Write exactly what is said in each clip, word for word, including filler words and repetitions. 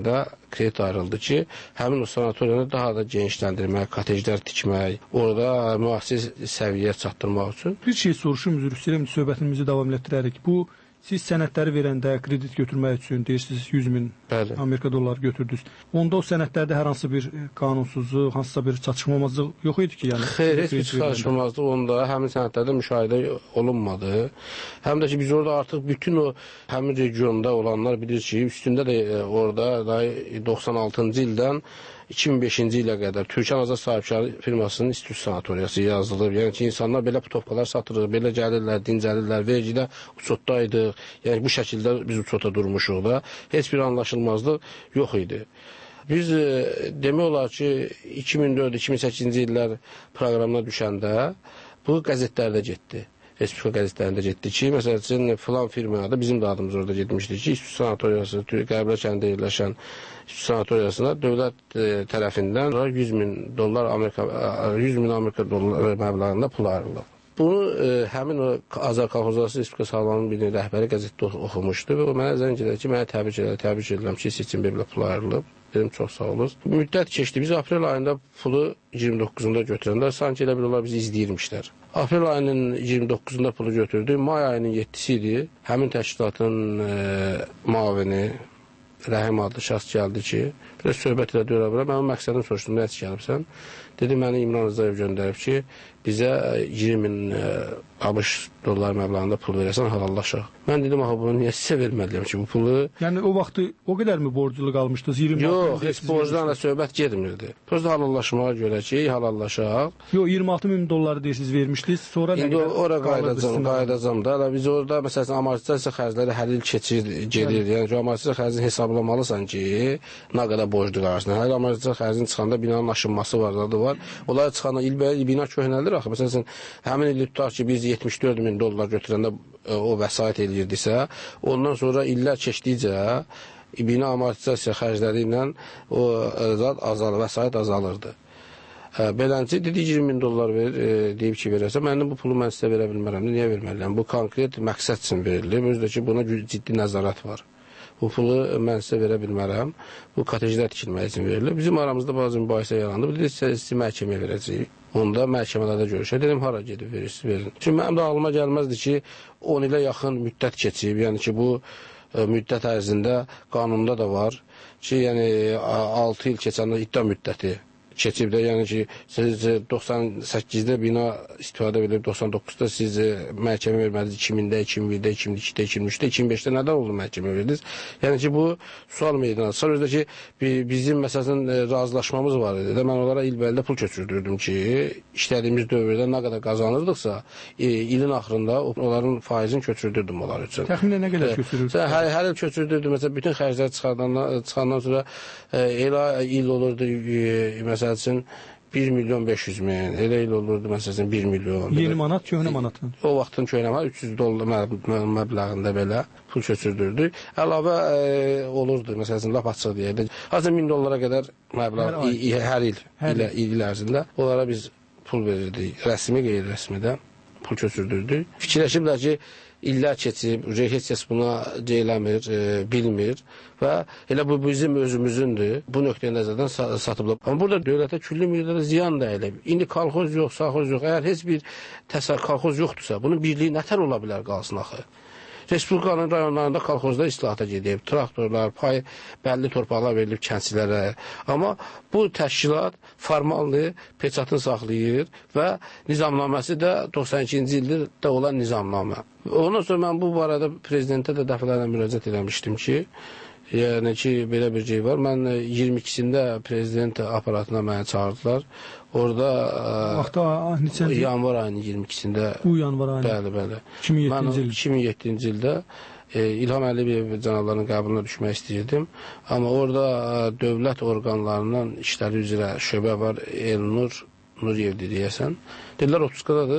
bankında kredit ayrıldı ki, həmin o sanatoriyanı daha da genişləndirmək, kotejlər tikmək, orada müasir səviyyə çatdırmaq üçün. Bir şey soruşum, üzr istəyirəm, söhbətimizi davam etdirərik. Bu, siz sənədləri verəndə kredit götürmək üçün deyirsiniz yüz min Bəli. Amerika dolları götürdünüz. Onda o sənədlərdə hər hansı bir qanunsuzluq, hansısa bir çatışmamazlıq yox idi ki? Yəni, Xeyr, heç bir çatışmamazlıq onda həmin sənədlərdə müşahidə olunmadı. Həm də ki, biz orada artıq bütün o həmin regionda olanlar bilir ki, üstündə də orada doxsan altıncı ildən iki min beşinci ilə qədər Türkan Azad Sahibkarı firmasının İstitüt sanatoriyası yazılıb. Yəni ki, insanlar belə putovkalar satırıq, belə gəlirlər, dincəlirlər, vergidə uçotdaydıq. Yəni bu şəkildə biz uçota durmuşuq da. Heç bir anlaşılmazlıq yox idi. Biz e, demək olar ki, iki min dörd iki min səkkizinci illər proqramına düşəndə bu qəzetlərdə getdi. Respublika qəzetlərində getdi ki, məsəl üçün filan firmaya da bizim də adımız orada getmişdi ki, İstitüt sanatoriyası, Qəblə kəndində yerləşən İstitüt sanatoriyasına dövlət e, tərəfindən yüz min dollar Amerika yüz min Amerika dolları məbləğində pul ayrılıb. Bunu e, həmin o Azər Kolxozası Respublika Sağlamlığının bir rəhbəri qəzetdə oxumuşdu və o mənə zəng edir ki, mənə təbrik edir, təbrik edirəm ki, seçim belə pul ayrılıb. Dedim, çox sağ olun. Müddət keçdi. Biz aprel ayında pulu iyirmi doqquzunda götürəndə sanki elə bir onlar bizi izləyirmişlər. Aprel ayının iyirmi doqquzunda pulu götürdü. May ayının yeddisi idi. Həmin təşkilatın e, mavini Rəhim adlı şəxs gəldi ki, biraz söhbət elə deyirəm, mənim məqsədim soruşdum, nə heç gəlibsən? Dedi, məni İmran Rızayev göndərib ki, bizə iyirmi min ABŞ dollar məbləğində pul verəsən, halallaşaq. Mən dedim, aha, bunu niyə sizə verməliyəm ki, bu pulu... Yəni, o vaxtı o qədər mi borclu qalmışdınız? Yox, heç borcdan da söhbət gedmirdi. Prosta halallaşmağa görə ki, halallaşaq. Yox, iyirmi altı min dolları deyirsiniz, vermişdiniz, sonra nə qədər... İndi ora qayıdacam, qayıdacam da. Biz orada, məsələn, amortizasiya xərcləri hər il keçir, gedir. Yəni, amortizasiya xərcini hesablamalısan ki, nə qədər borclu qalırsın. Hər amortizasiya xərcinin çıxanda binanın aşınması var, zadı var. Onlar çıxanda ilbəyə bina köhnəlir axı. Məsələn, həmin ildə tutaq ki, biz yetmiş dörd min dollar götürəndə o vəsait eləyirdisə, ondan sonra illər keçdikcə bina amortizasiya xərcləri ilə o zat azalır, vəsait azalırdı. Beləncə, dedi iyirmi min dollar ver, e, deyib ki, verəsə, mənim bu pulu mən sizə verə bilmərəm, niyə verməliyəm? Bu konkret məqsəd üçün verilir, özdə ki, buna ciddi nəzarət var. Bu pulu mən sizə verə bilmərəm, bu kotejlər tikilmək üçün verilir. Bizim aramızda bazı mübahisə yarandı, bu dedi, sizi məhkəməyə verəcəyik. Onda məhkəmələrdə görüşək. Dedim, hara gedib verirsiniz, verin. Çünki mənim də ağlıma gəlməzdi ki, on ilə yaxın müddət keçib, yəni ki, bu e, müddət ərzində qanunda da var ki, yəni altı il keçəndə iddia müddəti keçib də, yəni ki, siz doxsan səkkizdə bina istifadə edib, doxsan doqquzda siz məhkəmə vermədiniz, iki mində, iki min birdə, iki min ikidə, iki min üçdə, iki min beşdə nədən oldu məhkəmə verdiniz? Yəni ki, bu sual meydana çıxır. Özdə ki, bizim məsələn razılaşmamız var idi də, mən onlara ilbəldə pul köçürdürdüm ki, işlədiyimiz dövrdə nə qədər qazanırdıqsa, ilin axırında onların faizini köçürdürdüm onlar üçün. Təxminən nə qədər köçürürdünüz? Hər, hər il köçürdürdüm, məsələn, bütün xərclər çıxandan, çıxandan sonra elə il olurdu, məsələn, üçün bir milyon beş yüz min, elə il olurdu məsələn bir milyon. Yeni manat, köhnə manatın? O vaxtın köhnə manat üç yüz dollar məbləğində belə pul köçürdürdük. Əlavə e, olurdu, məsələn, lap açıq deyək. Azı min dollara qədər məbləğ hər, i, hər il, hər il, il, il ərzində onlara biz pul verirdik. Rəsmi, qeyri-rəsmi də pul köçürdürdük. Fikirləşiblər ki, illər keçib, heç kəs buna deyləmir, e, bilmir və elə bu bizim özümüzündür. Bu nöqteyə nəzərdən satılıb. Amma burada dövlətə külli miqdarda ziyan da elə. İndi kolxoz yox, sağxoz yox. Əgər heç bir təsər kolxoz yoxdursa, bunun birliyi nətər ola bilər qalsın axı? Respublikanın rayonlarında kolxozda islahata gedib, traktorlar, pay, bəlli torpaqlar verilib kəndçilərə. Amma bu təşkilat formallı peçatını saxlayır və nizamnaməsi də doxsan ikinci ildə olan nizamnamə. Ondan sonra mən bu barədə prezidentə də dəfələrlə müraciət eləmişdim ki, yəni ki, belə bir şey var. Mən iyirmi ikisində prezident aparatına məni çağırdılar. Orada vaxtda neçənci? Yanvar ayının iyirmi ikisində. Bu yanvar ayının. Bəli, bəli. iki min yeddinci il. iki min yeddinci ildə e, İlham Əliyev cənablarının qəbuluna düşmək istəyirdim. Amma orada e, dövlət orqanlarından işləri üzrə şöbə var, Elnur Nuriyevdir deyəsən. Dedilər otuz qadadır.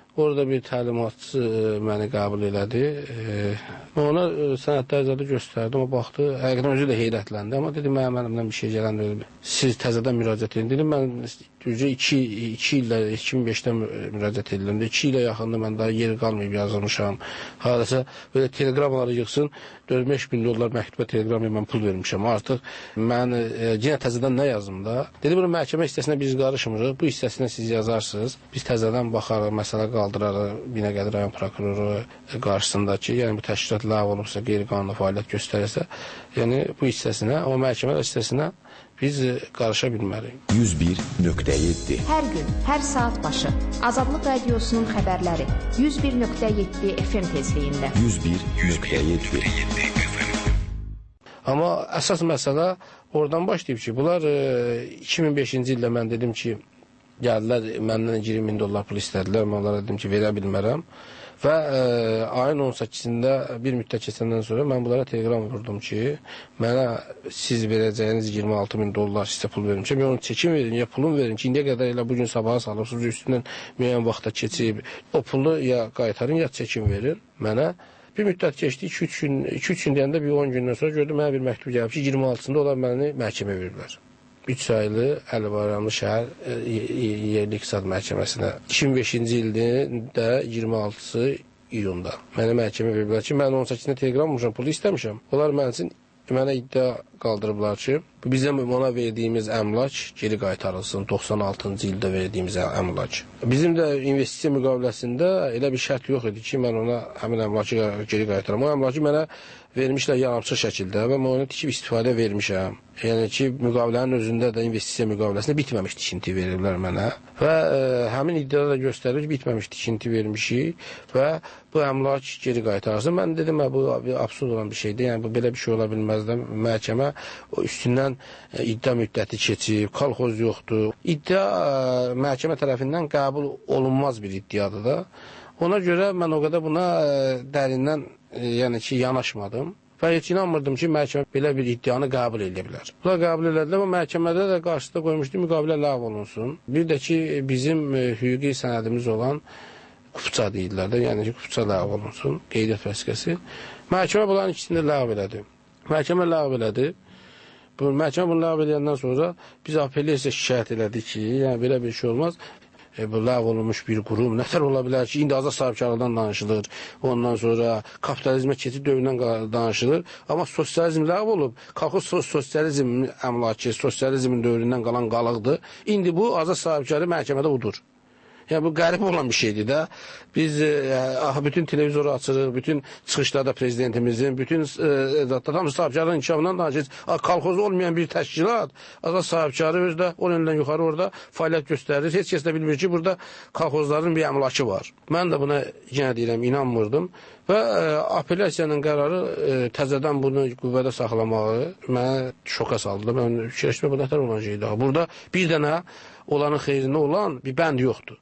Orada bir təlimatçı məni qəbul elədi. Ona sənədlər zadı göstərdim. O baxdı. Həqiqətən özü də heyrətləndi. Amma dedi, mənim əlimdən bir şey gələn deyil. Siz təzədən müraciət edin. Dedim, mən düzə iki illə, iki min beşdə müraciət edildim. iki ilə yaxında mən daha yeri qalmayıb yazılmışam. Hadəsə belə teleqramları yıxsın. dörd beş min dollar məktubə teleqram mən pul vermişəm. Artıq mən yenə təzədən nə yazdım da. Dedi, bunu məhkəmə hissəsinə biz qarışmırıq. Bu hissəsinə siz yazarsınız. Biz təzədən baxarıq, məsələ qaldırarıq. Binəqədi rayon prokuroru qarşısındakı, yəni bu təşkilat ləğv olubsa, qeyri-qanuni fəaliyyət göstərirsə, yəni bu hissəsinə, o məhkəmə hissəsinə biz qarışa bilmərik. yüz bir nöqtə yeddi. Hər gün, hər saat başı Azadlıq Radiosunun xəbərləri yüz bir nöqtə yeddi F M tezliyində. yüz bir nöqtə yeddi. Amma əsas məsələ oradan başlayıb ki, bunlar iki min beşinci ildə mən dedim ki, gəldilər, məndən iyirmi min dollar pul istədilər, mən onlara dedim ki, verə bilmərəm. Və e, ayın on səkkizində bir müddət keçəndən sonra mən bunlara telegram vurdum ki, mənə siz verəcəyiniz iyirmi altı min dollar sizə pul vermişəm, ya onu çəkim verin, ya pulum verin ki, indiyə qədər elə bugün sabaha salırsınız, üstündən müəyyən vaxta keçib, o pulu ya qaytarın, ya çəkim verin mənə. Bir müddət keçdi, iki üç gün, iki üç gün deyəndə bir on gündən sonra gördüm, mənə bir məktub gəlib ki, iyirmi altısında onlar məni məhkəmə veriblər. üç saylı Əli Bayramlı şəhər yerli iqtisad məhkəməsinə. iki min beşinci ildə iyirmi altısı iyunda. Mənə məhkəmə veriblər ki, mən on səkkizində telegram vurmuşam, pulu istəmişəm. Onlar mənim üçün mənə iddia qaldırıblar ki, bizim ona verdiyimiz əmlak geri qaytarılsın, doxsan altıncı ildə verdiyimiz əmlak. Bizim də investisiya müqaviləsində elə bir şərt yox idi ki, mən ona həmin əmlakı geri qaytaram. O əmlakı mənə vermişlər yarımçıq şəkildə və mən onu tikib istifadə vermişəm. Yəni ki, müqavilənin özündə də investisiya müqaviləsində bitməmiş tikinti verirlər mənə və e, həmin iddiada da göstərir ki, bitməmiş tikinti vermişik və bu əmlak geri qaytarsın. Mən dedim, bu bir absurd olan bir şeydir, yəni bu belə bir şey ola bilməz də. Məhkəmə iddia e, iddia müddəti keçib, kolxoz yoxdur. İddia e, məhkəmə tərəfindən qəbul olunmaz bir iddiadır da. Ona görə mən o qədər buna e, dərindən e, yəni ki, yanaşmadım. Və heç inanmırdım ki, məhkəmə belə bir iddianı qəbul edə bilər. Bunlar qəbul edilər, amma məhkəmədə də qarşısında qoymuşdu, müqavilə ləğv olunsun. Bir də ki, bizim e, hüquqi sənədimiz olan Kupça deyirlər də, yəni ki, Kupça ləğv olunsun, qeydiyyat vəsiqəsi. Məhkəmə bunların ikisini ləğv elədi. Məhkəmə ləğv elədi. Bu, məhkəmə bunu ləğv edəndən sonra biz apellyasiya şikayət elədik ki, yəni belə bir şey olmaz. E, bu ləğv olunmuş bir qurum nətər ola bilər ki, indi azad sahibkarlıqdan danışılır, ondan sonra kapitalizmə keçid dövründən danışılır, amma sosializm ləğv olub, qalxıb sosializm əmlakı, sosializmin dövründən qalan qalıqdır, indi bu azad sahibkarı məhkəmədə udur. Yəni bu qəribə olan bir şeydir də. Biz e, bütün televizoru açırıq, bütün çıxışlarda prezidentimizin, bütün zatlar, hamısı sahibkarlığın inkişafından danışır. Kolxozu olmayan bir təşkilat, azad sahibkarı özdə on ildən yuxarı orada fəaliyyət göstərir. Heç kəs də bilmir ki, burada kolxozların bir əmlakı var. Mən də buna yenə deyirəm, inanmırdım. Və e, apellyasiyanın qərarı e, təzədən bunu qüvvədə saxlamağı mənə şoka saldı. Mən fikirləşmə, bu nətər olan şeydir. Burada bir dənə olanın xeyrində olan bir bənd yoxdur.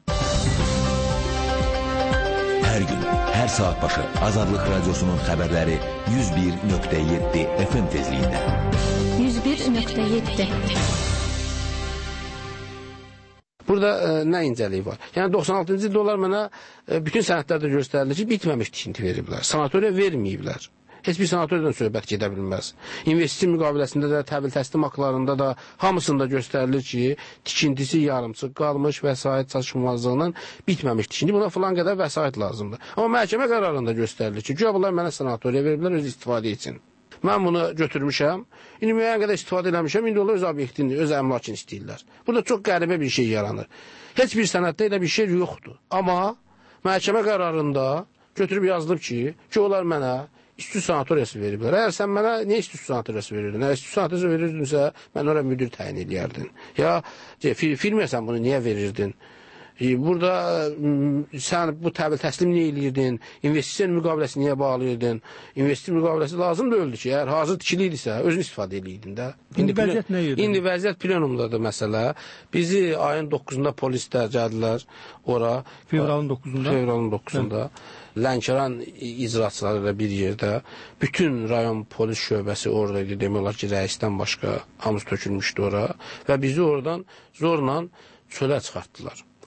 Hər gün, hər saat başı Azadlıq Radiosunun xəbərləri yüz bir nöqtə yeddi F M tezliyində. yüz bir nöqtə yeddi. Burada e, nə incəlik var? Yəni doxsan altıncı ildə onlar mənə e, bütün sənədlərdə göstərilir ki, bitməmiş tikinti veriblər. Sanatoriya verməyiblər. Heç bir sanatoriyadan söhbət gedə bilməz. İnvestisiya müqaviləsində də, təhvil təslim haqlarında da hamısında göstərilir ki, tikintisi yarımçıq qalmış, vəsait çatışmazlığından bitməmiş tikinti. Buna filan qədər vəsait lazımdır. Amma məhkəmə qərarında göstərilir ki, güya bunlar mənə sanatoriya veriblər öz istifadə üçün. Mən bunu götürmüşəm, indi müəyyən qədər istifadə eləmişəm, indi onlar öz obyektini, öz əmlakını istəyirlər. Burada çox qəribə bir şey yaranır. Heç bir sənəddə elə bir şey yoxdur. Amma məhkəmə qərarında götürüb yazılıb ki, ki onlar mənə İstü sanatoriyası veriblər. Əgər sən mənə niyə istü sanatoriyası verirdin? Əgər istü sanatoriyası verirdinsə, mən oraya müdir təyin edərdin. Ya, firmaya sən bunu niyə verirdin? Burada sən bu təhvil təslim niyə edirdin? İnvestisiya müqaviləsi niyə bağlayırdın? İnvestisiya müqaviləsi lazım da öldü ki, əgər hazır tikili idisə, özün istifadə edirdin də. İndi vəziyyət nə yerdə? İndi vəziyyət plenumdadır məsələ. Bizi ayın doqquzunda polislər gəldilər ora. Fevralın doqquzunda? Fevralın doqquzunda. Lənkəran icraçıları ilə bir yerdə. Bütün rayon polis şöbəsi oradaydı. Demək olar ki, rəisdən başqa hamısı tökülmüşdü ora. Və bizi oradan zorla çölə çıxartdılar.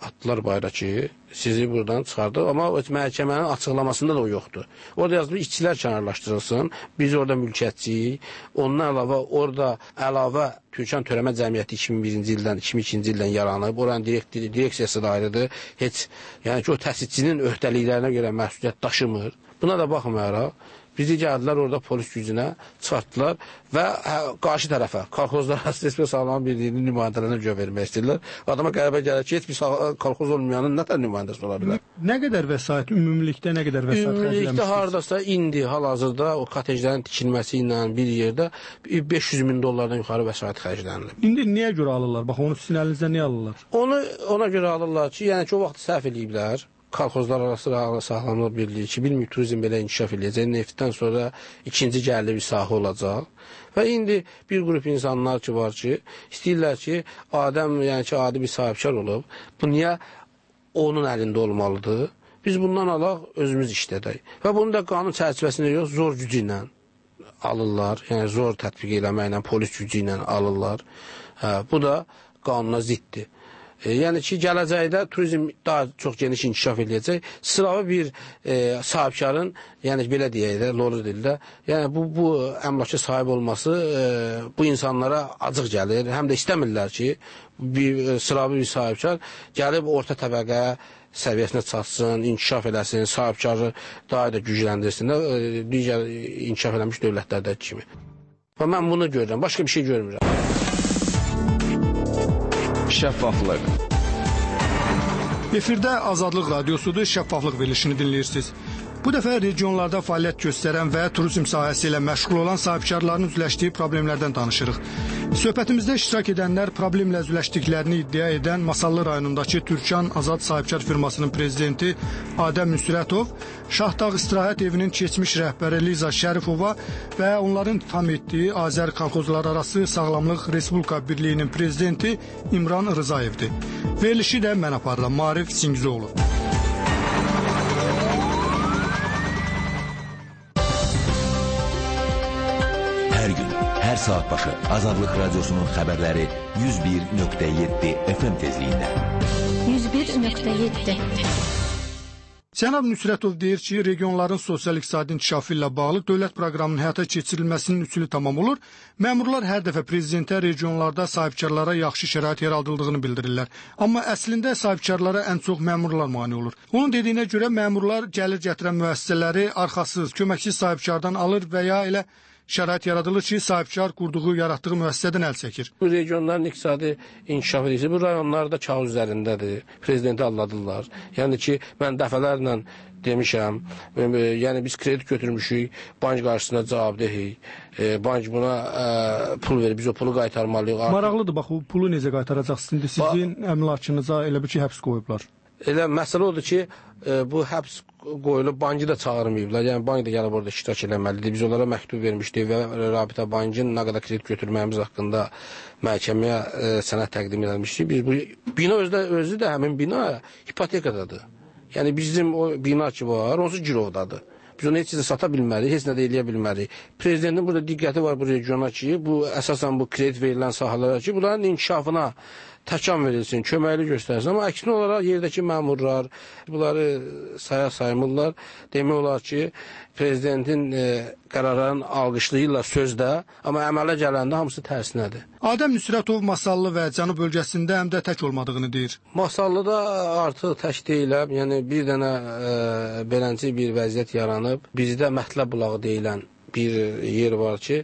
atdılar bayra ki, sizi buradan çıxardı. Amma məhkəmənin açıqlamasında da o yoxdur. Orada yazılır, işçilər kənarlaşdırılsın, biz orada mülkiyyətçiyik. Ondan əlavə, orada əlavə Türkan Törəmə Cəmiyyəti iki min birinci ildən, iki min ikinci ildən yaranıb. Oranın direkt, direksiyası da ayrıdır. Heç, yəni ki, o təsisçinin öhdəliklərinə görə məsuliyyət daşımır. Buna da baxmayaraq, bizi gəldilər orada polis gücünə çıxartdılar və hə, qarşı tərəfə, kolxozlar Respublika Sağlamlıq Birliyinin nümayəndələrinə göv vermək istəyirlər. Adama qəribə gəlir ki, heç bir kolxoz olmayanın nə tər nümayəndəsi ola bilər? Nə qədər vəsait, ümumilikdə nə qədər vəsait xərcləmişsiniz? Ümumilikdə haradasa indi, hal-hazırda o kotejlərin tikilməsi ilə bir yerdə beş yüz min dollardan yuxarı vəsait xərclənilib. İndi niyə görə alırlar? Bax, onu sizin əlinizdə niyə alırlar? Onu ona görə alırlar ki, yəni ki, o vaxt səhv eləyiblər. Kolxozlar arası Sağlamlıq Birliyi ki, bilmir turizm belə inkişaf edəcək. Neftdən sonra ikinci gəlirli bir sahə olacaq. Və indi bir qrup insanlar ki var ki, istəyirlər ki, Adəm, yəni ki, adi bir sahibkar olub. Bu niyə onun əlində olmalıdır? Biz bundan alaq, özümüz işlədək. Və bunu da qanun çərçivəsində yox, zor gücü ilə alırlar. Yəni zor tətbiq eləməklə, polis gücü ilə alırlar. Hə, bu da qanuna ziddir. E, yəni ki, gələcəkdə turizm daha çox geniş inkişaf edəcək. Sıravi bir e, sahibkarın, yəni belə deyək də, lolu dildə, yəni bu, bu əmlaka sahib olması e, bu insanlara acıq gəlir. Həm də istəmirlər ki, bir e, sıravi bir sahibkar gəlib orta təbəqə səviyyəsinə çatsın, inkişaf eləsin, sahibkarı daha da gücləndirsin də, e, digər inkişaf eləmiş dövlətlərdəki kimi. Və mən bunu görürəm, başqa bir şey görmürəm. Şəffaflıq. Efirdə Azadlıq Radiosudur, şəffaflıq verilişini dinləyirsiniz. Bu dəfə regionlarda fəaliyyət göstərən və turizm sahəsi ilə məşğul olan sahibkarların üzləşdiyi problemlərdən danışırıq. Söhbətimizdə iştirak edənlər problemlə üzləşdiklərini iddia edən Masallı rayonundakı Türkan Azad Sahibkar firmasının prezidenti Adəm Nüsrətov, Şahdağ İstirahət Evinin keçmiş rəhbəri Liza Şərifova və onların tam etdiyi Azər Kolxozlararası Sağlamlıq Respublika Birliyinin prezidenti İmran Rızayevdir. Verilişi də mən aparıram, Marif Singizoğlu. Hər gün, hər saat başı Azadlıq Radiosunun xəbərləri yüz bir nöqtə yeddi F M tezliyində. yüz bir nöqtə yeddi. Cənab Nüsrətov deyir ki, regionların sosial-iqtisadi inkişafı ilə bağlı dövlət proqramının həyata keçirilməsinin üsulu tamam olur. Məmurlar hər dəfə prezidentə regionlarda sahibkarlara yaxşı şərait yaradıldığını bildirirlər. Amma əslində sahibkarlara ən çox məmurlar mane olur. Onun dediyinə görə məmurlar gəlir gətirən müəssisələri arxasız, köməksiz sahibkardan alır və ya elə şərait yaradılır ki, sahibkar qurduğu, yaratdığı müəssisədən əl çəkir. Bu regionların iqtisadi inkişaf edilsə, bu rayonlar da kağız üzərindədir. Prezidenti alladırlar. Yəni ki, mən dəfələrlə demişəm, yəni biz kredit götürmüşük, bank qarşısında cavabdehik, e, bank buna e, pul verir, biz o pulu qaytarmalıyıq. Maraqlıdır, bax, o pulu necə qaytaracaqsınız? İndi sizin ba əmlakınıza elə bir ki, həbs qoyublar. Elə məsələ odur ki, e, bu həbs qoyulub, bankı da çağırmayıblar. Yəni bank da gəlib orada iştirak eləməlidir. Biz onlara məktub vermişdik və Rabitə Bankın nə qədər kredit götürməyimiz haqqında məhkəməyə e, sənəd təqdim edilmişdik. Biz bu bina özü də, özü də həmin bina hipotekadadır. Yəni bizim o bina ki var, onsuz girovdadır. Biz onu heç də sata bilmərik, heç nə də eləyə bilmərik. Prezidentin burada diqqəti var bu regiona ki, bu əsasən bu kredit verilən sahələrə ki, bunların inkişafına təkan verilsin, köməkli göstərsin. Amma əksinə olaraq yerdəki məmurlar bunları saya saymırlar. Demək olar ki, prezidentin e, qərarlarını alqışlayırlar sözdə, amma əmələ gələndə hamısı tərsinədir. Adəm Nüsrətov Masallı və Cənub bölgəsində həm də tək olmadığını deyir. Masallıda artıq tək deyiləm. Yəni bir dənə e, beləncə bir vəziyyət yaranıb. Bizdə Mətləb bulağı deyilən bir yer var ki,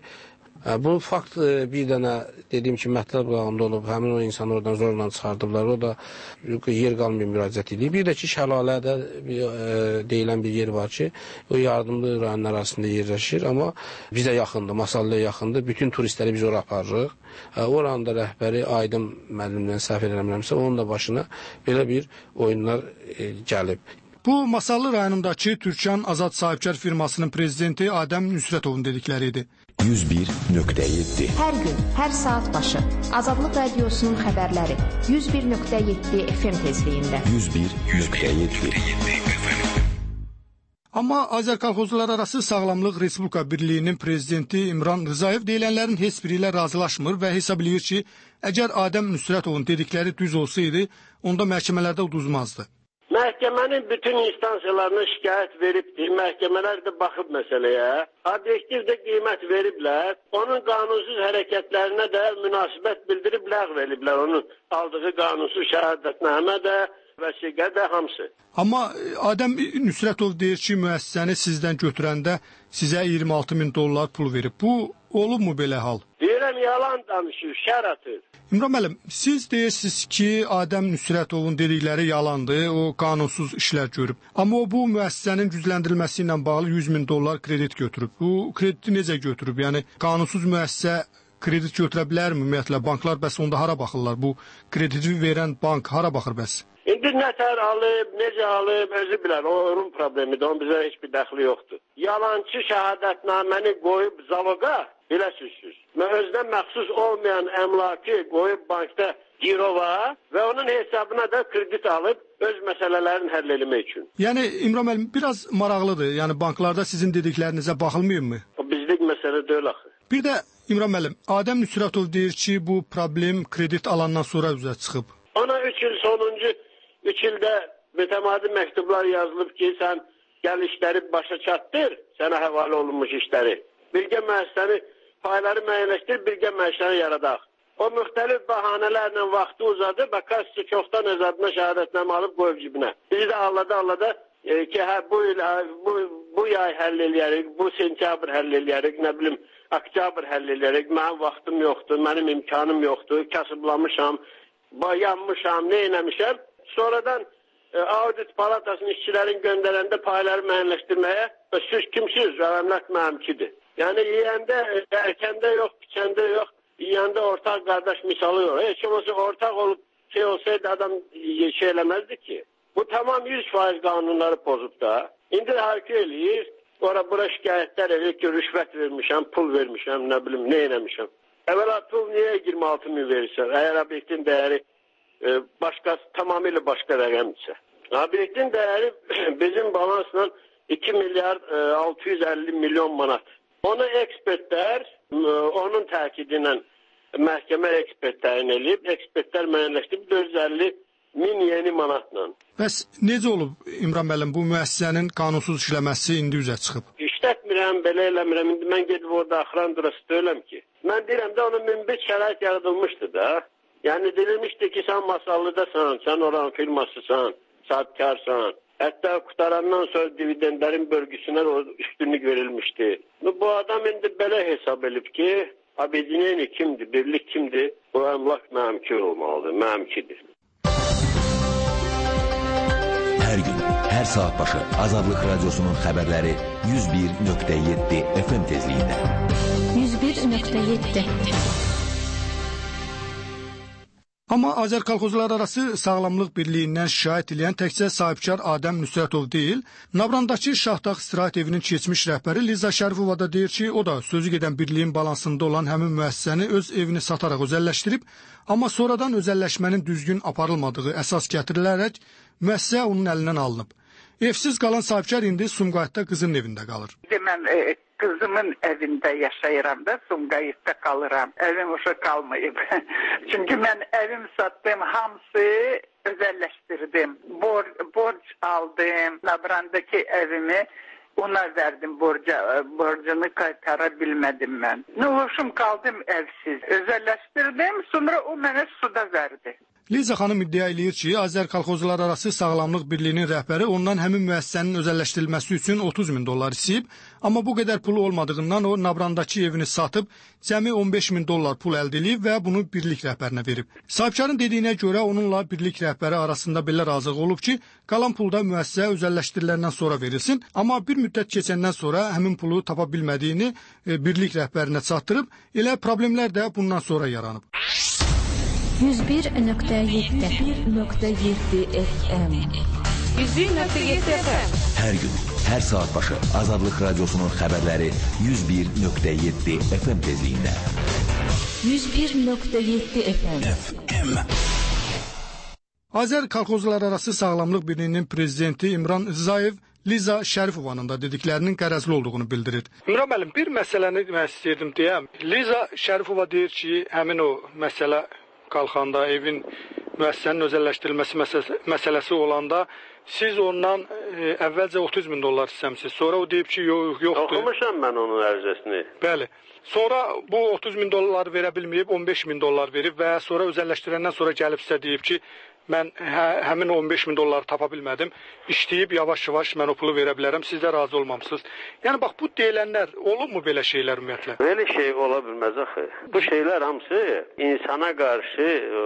bu fakt bir dənə dediyim ki, Mətləb bulağında olub, həmin o insanı oradan zorla çıxardıblar, o da yer qalmayıb müraciət edir. Bir də ki, Şəlalədə bir, e, deyilən bir yer var ki, o yardımlı rayonlar arasında yerləşir, amma bizə yaxındır, Masallıya yaxındır, bütün turistləri biz ora aparırıq. E, oranın da rəhbəri Aydın müəllimdən səhv eləmirəmsə, onun da başına belə bir oyunlar e, gəlib. Bu, Masallı rayonundakı Türkan Azad Sahibkar firmasının prezidenti Adəm Nüsrətovun dedikləri idi. yüz bir nöqtə yeddi. Hər gün, hər saat başı Azadlıq Radiosunun xəbərləri yüz bir nöqtə yeddi F M tezliyində. yüz bir nöqtə yeddi. Amma Azər Kolxozlar arası Sağlamlıq Respublika Birliyinin prezidenti İmran Rzayev deyilənlərin heç biri ilə razılaşmır və hesab edir ki, əgər Adəm Nüsrətovun dedikləri düz olsaydı, onda məhkəmələrdə uduzmazdı. Məhkəmənin bütün instansiyalarına şikayət veribdir. Məhkəmələr də baxıb məsələyə. Obyektiv də qiymət veriblər. Onun qanunsuz hərəkətlərinə də münasibət bildirib ləğv ediblər. Onun aldığı qanunsuz şəhadətnamə də, vəsiqə də hamısı. Amma Adəm Nüsrətov deyir ki, müəssisəni sizdən götürəndə sizə iyirmi altı min dollar pul verib. Bu olubmu belə hal? Deyirəm, yalan danışır, şər atır. İmran müəllim, siz deyirsiniz ki, Adəm Nüsrətovun dedikləri yalandır, o qanunsuz işlər görüb. Amma o bu müəssisənin gücləndirilməsi ilə bağlı yüz min dollar kredit götürüb. Bu krediti necə götürüb? Yəni qanunsuz müəssisə kredit götürə bilərmi ümumiyyətlə? Banklar bəs onda hara baxırlar? Bu krediti verən bank hara baxır bəs? İndi nətər alıb, necə alıb, özü bilər. O onun problemidir, onun bizə heç bir dəxli yoxdur. Yalancı şəhadətnaməni qoyub zavoqa, belə sözsüz. Özünə məxsus olmayan əmlakı qoyub bankda girova və onun hesabına da kredit alıb öz məsələlərini həll etmək üçün. Yəni İmran müəllim, biraz maraqlıdır. Yəni banklarda sizin dediklərinizə baxılmayıbmı? O bizlik məsələ deyil axı. Bir də İmran müəllim, Adəm Nüsrətov deyir ki, bu problem kredit alandan sonra üzə çıxıb. Ona üç il sonuncu üç ildə mütəmadi məktublar yazılıb ki, sən gəl işləri başa çatdır, sənə həvalə olunmuş işləri. Birgə müəssisəni, payları müəyyənləşdir, birgə müəssisəni yaradaq. O müxtəlif bahanələrlə vaxtı uzadı, bakası çoxdan öz adına şəhadətnamə alıb qoyub cibinə. Bizi də allada-allada e, ki, hə, bu, il, bu, bu yay həll eləyərik, bu sentyabr həll eləyərik, nə bilim, oktyabr həll eləyərik, mənim vaxtım yoxdur, mənim imkanım yoxdur, kasıblamışam, yanmışam, nə eləmişəm. Sonradan e, audit palatasının işçilərin göndərəndə payları müəyyənləşdirməyə siz kimsiz? Əmlak mənimkidir. Yəni yiyəndə, erkəndə yox, biçəndə yox, yiyəndə ortaq qardaş misalı yox. Heç olmasa ortaq olub şey olsaydı adam şey eləməzdi ki. Bu tamam yüz faiz qanunları pozub da. İndi harika eləyir, ora bura şikayətlər edir ki, rüşvət vermişəm, pul vermişəm, nə bilim, nə eləmişəm. Əvvəla pul niyə iyirmi altı min verirsən? Əgər obyektin dəyəri başqa, tamamilə başqa rəqəmdirsə. Obyektin dəyəri bizim balansla iki milyar altı yüz əlli milyon manat. Onu ekspertlər, onun təkidi ilə məhkəmə ekspert təyin edib, ekspertlər müəyyənləşdirib dörd yüz əlli min yeni manatla. Bəs necə olub İmran müəllim, bu müəssisənin qanunsuz işləməsi indi üzə çıxıb? İşlətmirəm, belə eləmirəm. İndi mən gedib orada axrandırası deyiləm ki. Mən deyirəm də onun münbit şərait yaradılmışdı da. Yəni denilmişdi ki, sən masallıdasan, sən oranın firmasısan, sahibkarsan. Hətta qutarandan sonra dividendlərin bölgüsünə üstünlük verilmişdi. Bu adam indi belə hesab edib ki, abidiniyeni kimdir, birlik kimdir? Bu əmlak mənimki olmalıdır, mənimkidir. Hər gün, hər saat başı Azadlıq Radiosunun xəbərləri yüz bir nöqtə yeddi F M tezliyində. yüz bir nöqtə yeddi. Amma Azər Kolxozlar arası Sağlamlıq Birliyindən şikayət edən təkcə sahibkar Adəm Nüsrətov deyil, Navrandakı Şahdağ istirahət evinin keçmiş rəhbəri Liza Şərifova da deyir ki, o da sözü gedən birliyin balansında olan həmin müəssisəni öz evini sataraq özəlləşdirib, amma sonradan özəlləşmənin düzgün aparılmadığı əsas gətirilərək müəssisə onun əlindən alınıb. Evsiz qalan sahibkar indi Sumqayıtda qızının evində qalır. Mən e, qızımın evində yaşayıram da, Sumqayıtda qalıram. Evim uşaq qalmayıb. Çünki mən evim satdım, hamısı özəlləşdirdim. Bor, borc aldım, Navrandakı evimi ona verdim borca, borcunu qaytara bilmədim mən. Nə hoşum qaldım evsiz. Özəlləşdirdim, sonra o mənə suda verdi. Liza xanım iddia eləyir ki, Azər Kolxozlar arası Sağlamlıq Birliyinin rəhbəri ondan həmin müəssisənin özəlləşdirilməsi üçün otuz min dollar istəyib, amma bu qədər pulu olmadığından o Navrandakı evini satıb cəmi on beş min dollar pul əldə edib və bunu birlik rəhbərinə verib. Sahibkarın dediyinə görə onunla birlik rəhbəri arasında belə razılıq olub ki, qalan pul da müəssisə özəlləşdiriləndən sonra verilsin, amma bir müddət keçəndən sonra həmin pulu tapa bilmədiyini e, birlik rəhbərinə çatdırıb, elə problemlər də bundan sonra yaranıb. yüz bir nöqtə yeddi F M yüz bir nöqtə yeddi F M Hər gün, hər saat başı Azadlıq Radiosunun xəbərləri yüz bir nöqtə yeddi F M tezliyində. yüz bir nöqtə yeddi F M Azər Kolxozlar arası Sağlamlıq Birliyinin prezidenti İmran Rzayev Liza Şərifovanın da dediklərinin qərəzli olduğunu bildirir. İmran müəllim, bir məsələni mən istəyirdim deyəm. Liza Şərifova deyir ki, həmin o məsələ qalxanda, evin müəssisənin özəlləşdirilməsi məsələsi, məsələsi olanda siz ondan e, əvvəlcə otuz min dollar istəmisiniz. Sonra o deyib ki, yox, yoxdur. Oxumuşam mən onun ərizəsini. Bəli. Sonra bu otuz min dollar verə bilməyib, on beş min dollar verib və sonra özəlləşdirəndən sonra gəlib sizə deyib ki, mən hə, həmin on beş min dolları tapa bilmədim. İşləyib yavaş-yavaş mən o pulu verə bilərəm. Siz də razı olmamısınız. Yəni bax bu deyilənlər olubmu belə şeylər ümumiyyətlə? Belə şey ola bilməz axı. Bu şeylər hamısı insana qarşı o,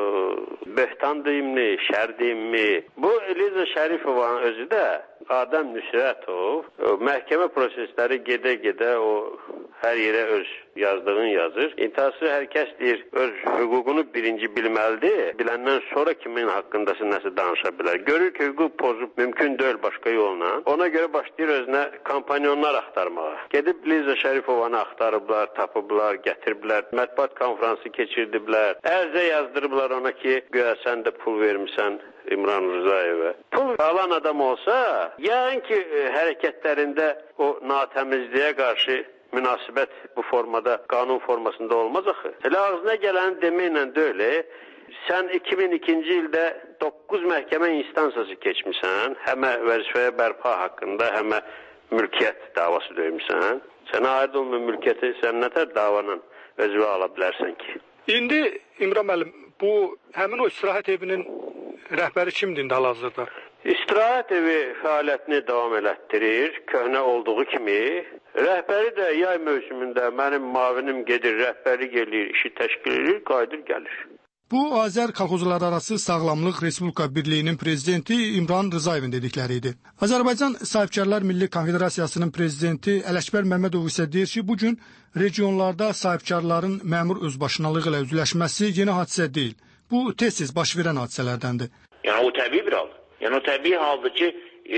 böhtan deyimli, şər deyimli. Bu Liza Şərifovanın özü də Adəm Nüsrətov o, məhkəmə prosesləri gedə-gedə o hər yerə öz yazdığını yazır. İntihası hər kəs deyir, öz hüququnu birinci bilməlidir. Biləndən sonra kimin haqqındası nəsə danışa bilər. Görür ki, hüquq pozub mümkün deyil başqa yolla. Ona görə başlayır özünə kampanyonlar axtarmağa. Gedib Liza Şərifovanı axtarıblar, tapıblar, gətiriblər. Mətbuat konfransı keçirdiblər. Ərizə yazdırıblar ona ki, güya sən də pul vermisən İmran Rızayevə. Pul alan adam olsa, yəqin ki, hərəkətlərində o natəmizliyə qarşı münasibət bu formada, qanun formasında olmaz axı. Elə ağzına gələni deməklə deyil. Sən iki min ikinci ildə doqquz məhkəmə instansiyası keçmisən, həmə vəzifəyə bərpa haqqında, həmə mülkiyyət davası döymüsən. Sənə aid olmayan mülkiyyəti sən nətər davanın özünə ala bilərsən ki? İndi İmran müəllim, bu həmin o istirahət evinin rəhbəri kimdir indi hal-hazırda? İstirahət evi fəaliyyətini davam elətdirir, köhnə olduğu kimi. Rəhbəri də yay mövsümündə mənim mavinim gedir, rəhbərlik eləyir, işi təşkil edir, qayıdır, gəlir. Bu, Azər Kolxozlararası Sağlamlıq Respublika Birliyinin prezidenti İmran Rızayevin dedikləri idi. Azərbaycan Sahibkarlar Milli Konfederasiyasının prezidenti Ələkbər Məmmədov isə deyir ki, bugün regionlarda sahibkarların məmur özbaşınalığı ilə üzləşməsi yeni hadisə deyil. Bu, tez-tez baş verən hadisələrdəndir. Yəni, o təbii bir haldır. Yəni, o təbii haldır ki, e,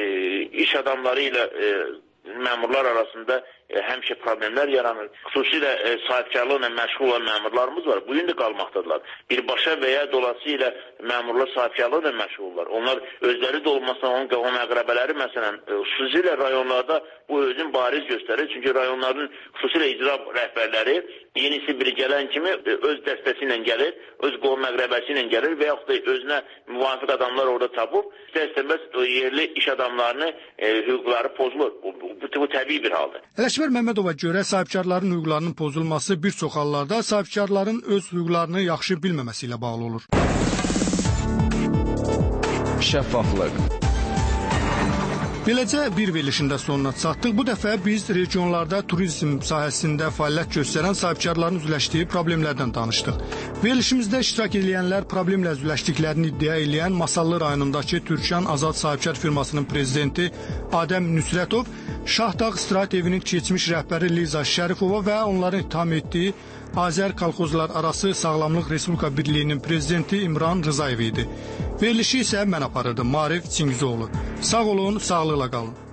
iş adamları ilə e, məmurlar arasında e, həmişə problemlər yaranır. Xüsusilə e, sahibkarlıqla məşğul olan məmurlarımız var. Bu gün də qalmaqdadılar. Birbaşa və ya dolası ilə məmurlar sahibkarlıqla məşğullar. Onlar özləri də olmasa onun qavam əqrəbələri məsələn, e, xüsusilə rayonlarda bu özün bariz göstərir. Çünki rayonların xüsusilə icra rəhbərləri yenisi biri gələn kimi öz dəstəsi ilə gəlir, öz qovum əqrəbəsi ilə gəlir və yaxud da özünə müvafiq adamlar orada tapıb, istər-istəməz yerli iş adamlarını e, hüquqları pozulur. Bu, bu, bu, bu təbii bir haldır. Ələkbər Məmmədova görə sahibkarların hüquqlarının pozulması bir çox hallarda sahibkarların öz hüquqlarını yaxşı bilməməsi ilə bağlı olur. Şəffaflıq. Beləcə bir verilişin də sonuna çatdıq. Bu dəfə biz regionlarda turizm sahəsində fəaliyyət göstərən sahibkarların üzləşdiyi problemlərdən danışdıq. Verilişimizdə iştirak edənlər problemlə üzləşdiklərini iddia edən Masallı rayonundakı Türkan Azad Sahibkar firmasının prezidenti Adəm Nüsrətov, Şahdağ istirahət evinin keçmiş rəhbəri Liza Şərifova və onların ittiham etdiyi Azər Kolxozlararası Sağlamlıq Respublika Birliyinin prezidenti İmran Rızayev idi. Verilişi isə mən aparırdım, Maarif Çingizoğlu. Sağ olun, sağlıqla qalın.